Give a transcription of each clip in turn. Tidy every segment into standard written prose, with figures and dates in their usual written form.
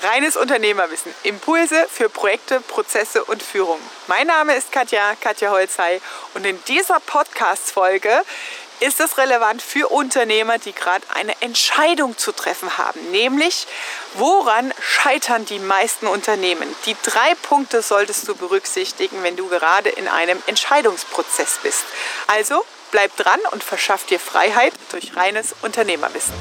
Reines Unternehmerwissen. Impulse für Projekte, Prozesse und Führung. Mein Name ist Katja Holzhey und in dieser Podcast-Folge ist es relevant für Unternehmer, die gerade eine Entscheidung zu treffen haben. Nämlich, woran scheitern die meisten Unternehmen? Die 3 Punkte solltest du berücksichtigen, wenn du gerade in einem Entscheidungsprozess bist. Also bleib dran und verschaff dir Freiheit durch reines Unternehmerwissen.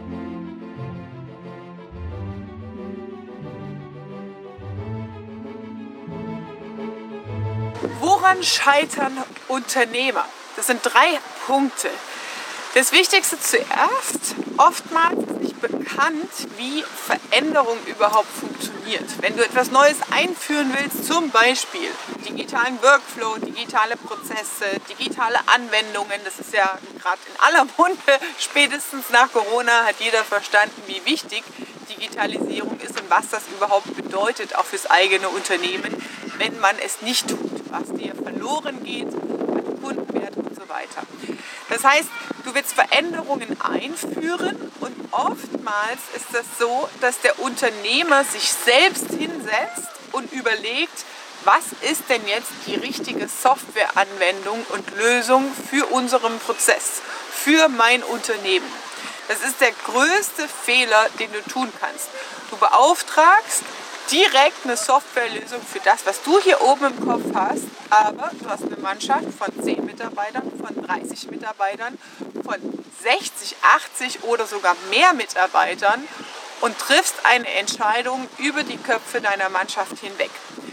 Woran scheitern Unternehmer? Das sind 3 Punkte. Das Wichtigste zuerst, oftmals ist nicht bekannt, wie Veränderung überhaupt funktioniert. Wenn du etwas Neues einführen willst, zum Beispiel digitalen Workflow, digitale Prozesse, digitale Anwendungen, das ist ja gerade in aller Munde, spätestens nach Corona hat jeder verstanden, wie wichtig Digitalisierung ist und was das überhaupt bedeutet, auch fürs eigene Unternehmen, wenn man es nicht tut, was dir verloren geht, an Kundenwert und so weiter. Das heißt, du willst Veränderungen einführen und oftmals ist das so, dass der Unternehmer sich selbst hinsetzt und überlegt, was ist denn jetzt die richtige Softwareanwendung und Lösung für unseren Prozess, für mein Unternehmen. Das ist der größte Fehler, den du tun kannst. Du beauftragst direkt eine Softwarelösung für das, was du hier oben im Kopf hast, aber du hast eine Mannschaft von 10 Mitarbeitern, von 30 Mitarbeitern, von 60, 80 oder sogar mehr Mitarbeitern und triffst eine Entscheidung über die Köpfe deiner Mannschaft hinweg.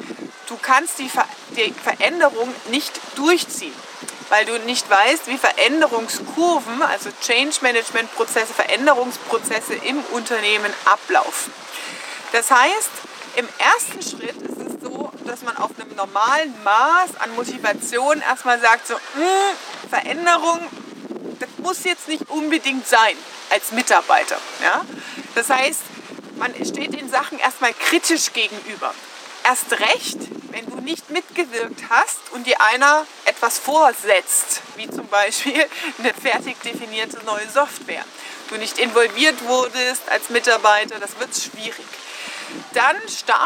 Du kannst die Veränderung nicht durchziehen, weil du nicht weißt, wie Veränderungskurven, also Change-Management-Prozesse, Veränderungsprozesse im Unternehmen ablaufen. Das heißt, im ersten Schritt ist es so, dass man auf einem normalen Maß an Motivation erstmal sagt, so, Veränderung, das muss jetzt nicht unbedingt sein als Mitarbeiter. Ja? Das heißt, man steht den Sachen erstmal kritisch gegenüber. Erst recht, wenn du nicht mitgewirkt hast und dir einer etwas vorsetzt, wie zum Beispiel eine fertig definierte neue Software. Du nicht involviert wurdest als Mitarbeiter, das wird schwierig. Dann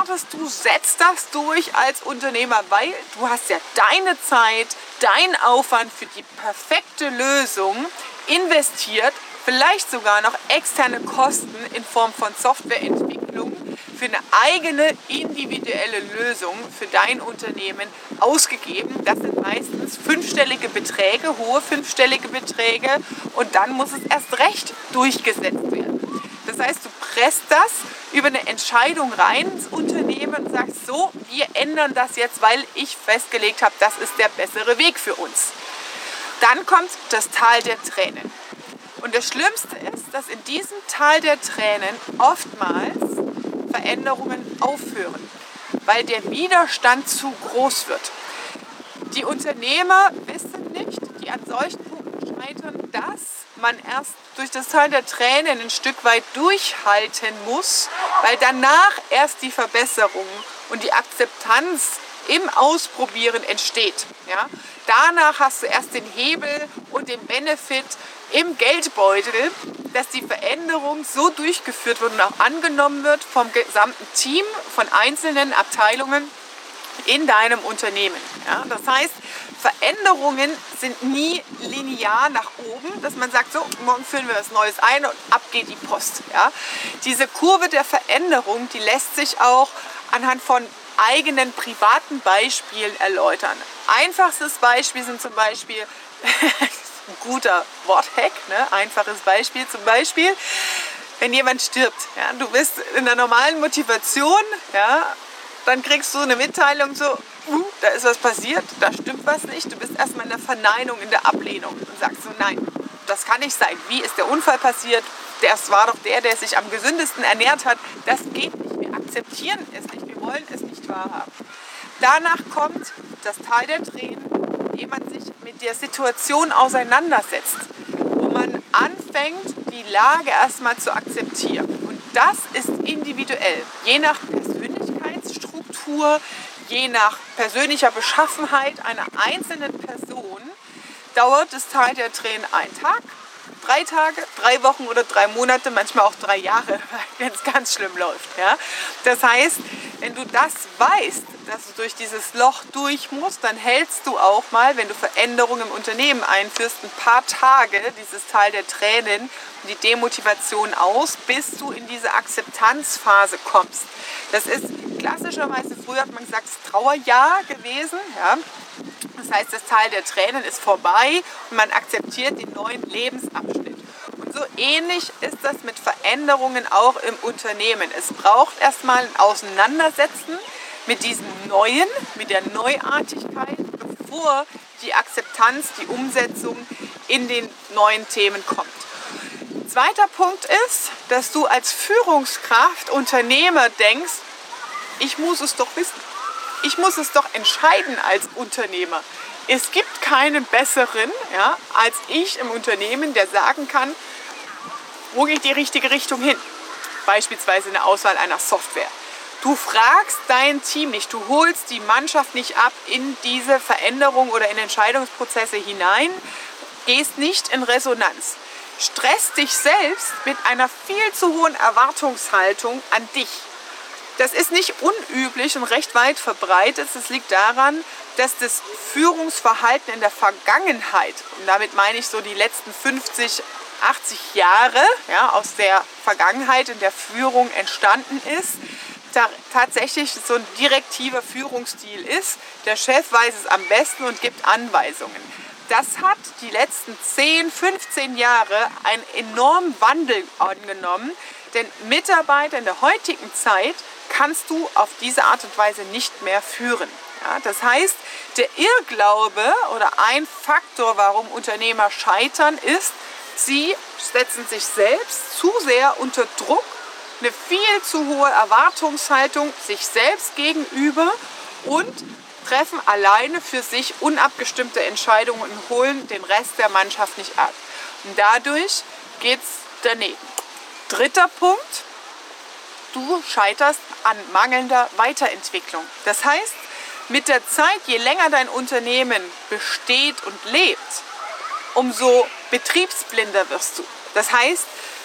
setzt das durch als Unternehmer, weil du hast ja deine Zeit, deinen Aufwand für die perfekte Lösung investiert, vielleicht sogar noch externe Kosten in Form von Softwareentwicklung für eine eigene individuelle Lösung für dein Unternehmen ausgegeben. Das sind meistens 5-stellige Beträge, hohe 5-stellige Beträge und dann muss es erst recht durchgesetzt werden. Das heißt, du presst das über eine Entscheidung rein ins Unternehmen und sagst so, wir ändern das jetzt, weil ich festgelegt habe, das ist der bessere Weg für uns. Dann kommt das Tal der Tränen. Und das Schlimmste ist, dass in diesem Tal der Tränen oftmals Veränderungen aufhören, weil der Widerstand zu groß wird. Die Unternehmer wissen nicht, die an solchen Punkten scheitern, dass man erst durch das Tal der Tränen ein Stück weit durchhalten muss, weil danach erst die Verbesserung und die Akzeptanz im Ausprobieren entsteht. Ja? Danach hast du erst den Hebel und den Benefit im Geldbeutel, dass die Veränderung so durchgeführt wird und auch angenommen wird vom gesamten Team, von einzelnen Abteilungen in deinem Unternehmen. Ja? Das heißt, Veränderungen sind nie linear nach oben, dass man sagt, so, morgen führen wir was Neues ein und ab geht die Post. Ja? Diese Kurve der Veränderung, die lässt sich auch anhand von eigenen privaten Beispielen erläutern. Einfachstes Beispiel sind zum Beispiel, ein guter Worthack, ne? Einfaches Beispiel zum Beispiel, wenn jemand stirbt. Ja? Du bist in der normalen Motivation, ja? Dann kriegst du eine Mitteilung so, da ist was passiert, da stimmt was nicht. Du bist erstmal in der Verneinung, in der Ablehnung und sagst so, nein, das kann nicht sein. Wie ist der Unfall passiert? Das war doch der sich am gesündesten ernährt hat. Das geht nicht. Wir akzeptieren es nicht. Wir wollen es nicht wahrhaben. Danach kommt das Tal der Tränen, indem man sich mit der Situation auseinandersetzt, wo man anfängt, die Lage erstmal zu akzeptieren. Und das ist individuell, je nach Persönlichkeitsstruktur, je nach persönlicher Beschaffenheit einer einzelnen Person dauert das Tal der Tränen 1 Tag, 3 Tage, 3 Wochen oder 3 Monate, manchmal auch 3 Jahre, wenn es ganz schlimm läuft. Ja? Das heißt, wenn du das weißt, dass du durch dieses Loch durch musst, dann hältst du auch mal, wenn du Veränderungen im Unternehmen einführst, ein paar Tage dieses Tal der Tränen, die Demotivation aus, bis du in diese Akzeptanzphase kommst. Das ist klassischerweise, früher hat man gesagt, das Trauerjahr gewesen. Ja? Das heißt, das Tal der Tränen ist vorbei und man akzeptiert den neuen Lebensabschnitt. Und so ähnlich ist das mit Veränderungen auch im Unternehmen. Es braucht erstmal ein Auseinandersetzen mit diesem Neuen, mit der Neuartigkeit, bevor die Akzeptanz, die Umsetzung in den neuen Themen kommt. Zweiter Punkt ist, dass du als Führungskraft, Unternehmer denkst, ich muss es doch wissen. Ich muss es doch entscheiden als Unternehmer. Es gibt keinen besseren, ja, als ich im Unternehmen, der sagen kann, wo geht die richtige Richtung hin? Beispielsweise in der Auswahl einer Software. Du fragst dein Team nicht, du holst die Mannschaft nicht ab in diese Veränderung oder in Entscheidungsprozesse hinein, gehst nicht in Resonanz. Stresst dich selbst mit einer viel zu hohen Erwartungshaltung an dich. Das ist nicht unüblich und recht weit verbreitet. Es liegt daran, dass das Führungsverhalten in der Vergangenheit, und damit meine ich so die letzten 50, 80 Jahre, ja, aus der Vergangenheit in der Führung entstanden ist, tatsächlich so ein direktiver Führungsstil ist. Der Chef weiß es am besten und gibt Anweisungen. Das hat die letzten 10, 15 Jahre einen enormen Wandel angenommen, denn Mitarbeiter in der heutigen Zeit kannst du auf diese Art und Weise nicht mehr führen. Ja, das heißt, der Irrglaube oder ein Faktor, warum Unternehmer scheitern, ist, sie setzen sich selbst zu sehr unter Druck, eine viel zu hohe Erwartungshaltung sich selbst gegenüber und treffen alleine für sich unabgestimmte Entscheidungen und holen den Rest der Mannschaft nicht ab. Und dadurch geht es daneben. Dritter Punkt, du scheiterst an mangelnder Weiterentwicklung. Das heißt, mit der Zeit, je länger dein Unternehmen besteht und lebt, umso betriebsblinder wirst du. Das heißt,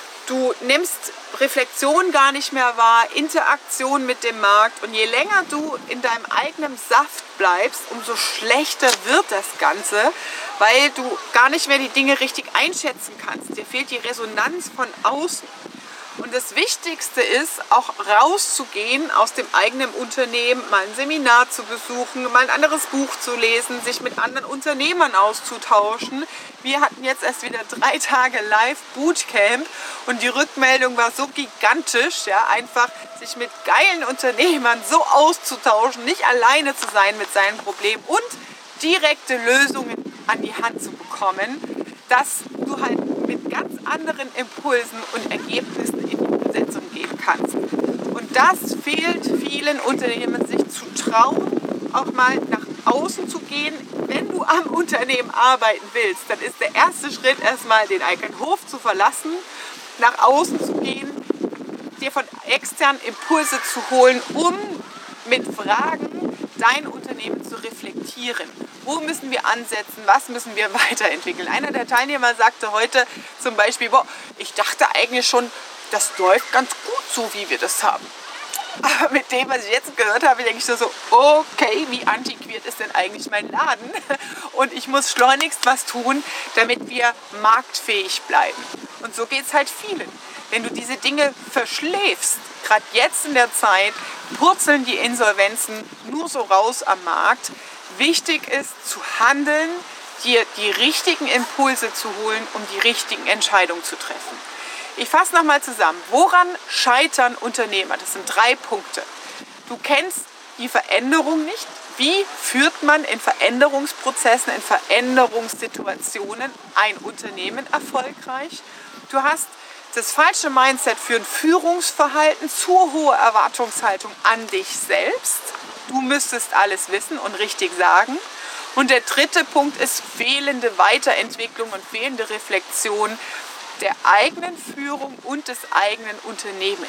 du nimmst Reflexion gar nicht mehr wahr, Interaktion mit dem Markt, und je länger du in deinem eigenen Saft bleibst, umso schlechter wird das Ganze, weil du gar nicht mehr die Dinge richtig einschätzen kannst. Dir fehlt die Resonanz von außen. Und das Wichtigste ist, auch rauszugehen aus dem eigenen Unternehmen, mal ein Seminar zu besuchen, mal ein anderes Buch zu lesen, sich mit anderen Unternehmern auszutauschen. Wir hatten jetzt erst wieder 3 Tage Live-Bootcamp und die Rückmeldung war so gigantisch, ja, einfach sich mit geilen Unternehmern so auszutauschen, nicht alleine zu sein mit seinen Problemen und direkte Lösungen an die Hand zu bekommen, dass du halt mit ganz anderen Impulsen und Ergebnissen in die Umsetzung gehen kannst. Und das fehlt vielen Unternehmen, sich zu trauen, auch mal nach außen zu gehen. Wenn du am Unternehmen arbeiten willst, dann ist der erste Schritt erstmal, den eigenen Hof zu verlassen, nach außen zu gehen, dir von externen Impulse zu holen, um mit Fragen dein Unternehmen zu reflektieren. Wo müssen wir ansetzen? Was müssen wir weiterentwickeln? Einer der Teilnehmer sagte heute zum Beispiel, boah, ich dachte eigentlich schon, das läuft ganz gut so, wie wir das haben. Aber mit dem, was ich jetzt gehört habe, denke ich so, okay, wie antiquiert ist denn eigentlich mein Laden? Und ich muss schleunigst was tun, damit wir marktfähig bleiben. Und so geht es halt vielen. Wenn du diese Dinge verschläfst, gerade jetzt in der Zeit, purzeln die Insolvenzen nur so raus am Markt. Wichtig ist zu handeln, dir die richtigen Impulse zu holen, um die richtigen Entscheidungen zu treffen. Ich fasse nochmal zusammen. Woran scheitern Unternehmer? Das sind 3 Punkte. Du kennst die Veränderung nicht. Wie führt man in Veränderungsprozessen, in Veränderungssituationen ein Unternehmen erfolgreich? Du hast das falsche Mindset für ein Führungsverhalten, zu hohe Erwartungshaltung an dich selbst. Du müsstest alles wissen und richtig sagen. Und der 3. Punkt ist fehlende Weiterentwicklung und fehlende Reflexion der eigenen Führung und des eigenen Unternehmens.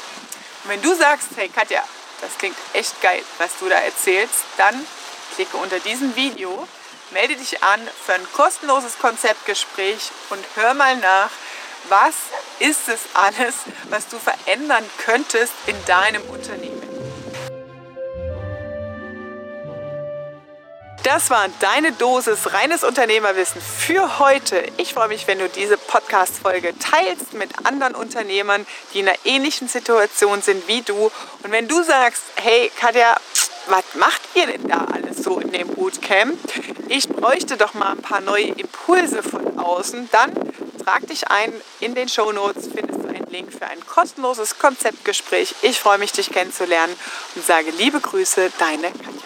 Und wenn du sagst, hey Katja, das klingt echt geil, was du da erzählst, dann klicke unter diesem Video melde dich an für ein kostenloses Konzeptgespräch und hör mal nach, was ist es alles, was du verändern könntest in deinem Unternehmen. Das war deine Dosis reines Unternehmerwissen für heute. Ich freue mich, wenn du diese Podcast-Folge teilst mit anderen Unternehmern, die in einer ähnlichen Situation sind wie du. Und wenn du sagst, hey Katja, was macht ihr denn da alles so in dem Bootcamp? Ich bräuchte doch mal ein paar neue Impulse von außen. Dann trag dich ein. In den Shownotes findest du einen Link für ein kostenloses Konzeptgespräch. Ich freue mich, dich kennenzulernen und sage liebe Grüße, deine Katja.